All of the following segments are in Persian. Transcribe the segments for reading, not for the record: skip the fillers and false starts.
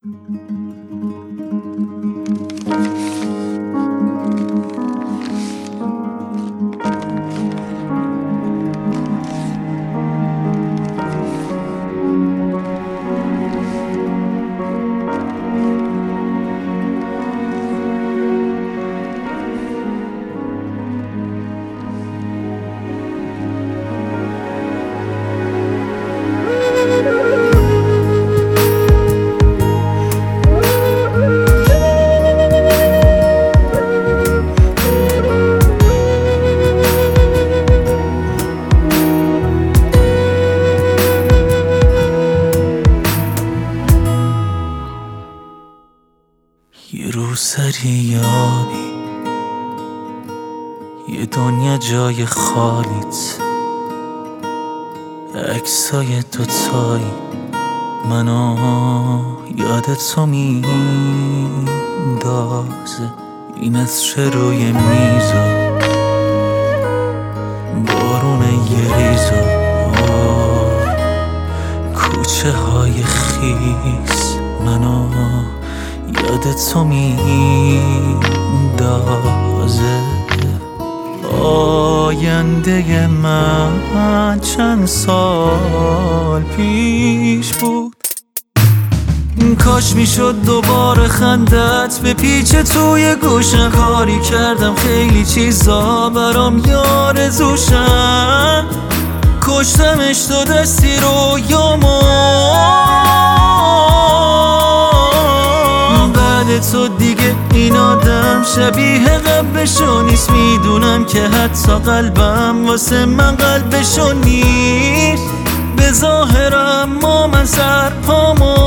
یه روسری یابی یه دنیا جای خالیت، عکسای دوتایی منو یادت تو میندازه. این عطر روی میزا بارون یه ریزا، کوچه های خیس منو یادت تو میندازه. آینده من چند سال پیش بود، کاش میشد دوباره خندت به پیچه توی گوشم. کاری کردم خیلی چیزا برام یارزوشم، کشتمش تو دستی رویامو. بعد تو دیگه این آدم شبیه قبلشو نیست. میدونم که حتی قلبم واسه من قلبشو نیست. به ظاهرم ما من سرپامو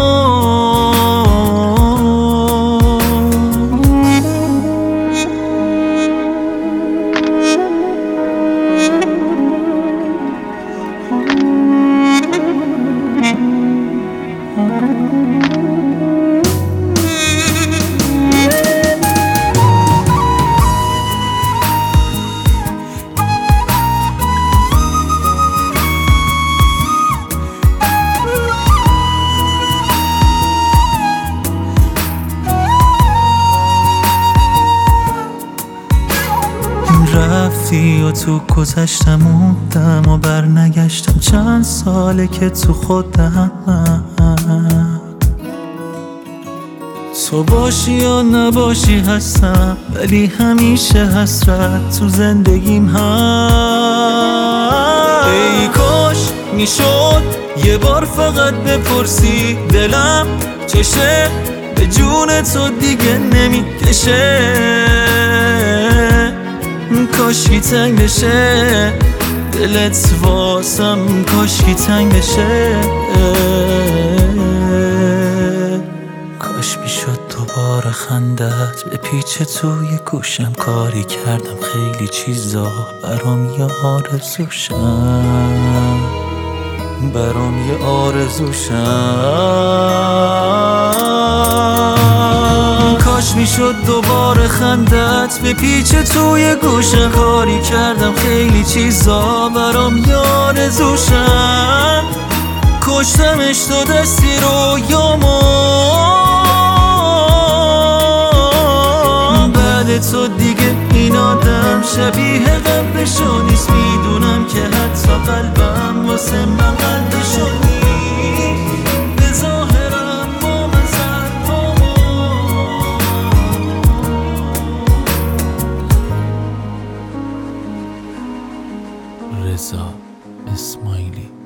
رفتی و تو گذشتم موندم و برنگشتم. چند ساله که تو خودم، تو باشی یا نباشی هستم، ولی همیشه حسرت تو زندگیم هست. ای کاش میشد یه بار فقط بپرسی دلم چشه، به جون تو دیگه نمیکشه. کاشکی تنگ بشه دلت واسم، کاشکی تنگ بشه. کاش میشد دوباره خندت به پیچه توی گوشم. کاری کردم خیلی چیزا برام یه آرزوشم، برام یه آرزوشم. کاش میشد دوباره خندت به پیچه توی گوشم. کاری کردم خیلی چیزا برام یه آرزوشم، کشتمش تو دستی رویامو. بعد تو دیگه این آدم شبیه قبلشو نیست. میدونم که حتی قلبم واسه من قلبشو نیست. به ظاهرم با من سرپامو رضا اسماعیلی.